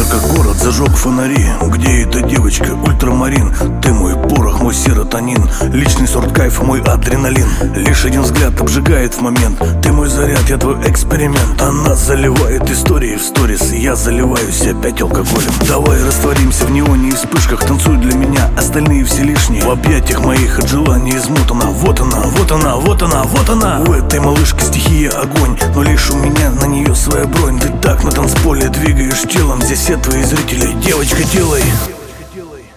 как город зажег фонари. Где эта девочка, ультрамарин? Ты мой порох, мой серотонин, личный сорт кайфа, мой адреналин. Лишь один взгляд обжигает в момент. Ты мой заряд, я твой эксперимент. Она заливает истории в сторис, я заливаюсь опять алкоголем. Давай растворимся в неоне и вспышках. Танцуй для меня, остальные все лишние. В объятиях моих от желания измотана. Вот она, вот она, вот она, вот она. У этой малышки стихия огонь, но лишь у меня на нее своя бронь. Ты так на танцполе двигаешь телом, здесь все твои зрители. Девочка, делай.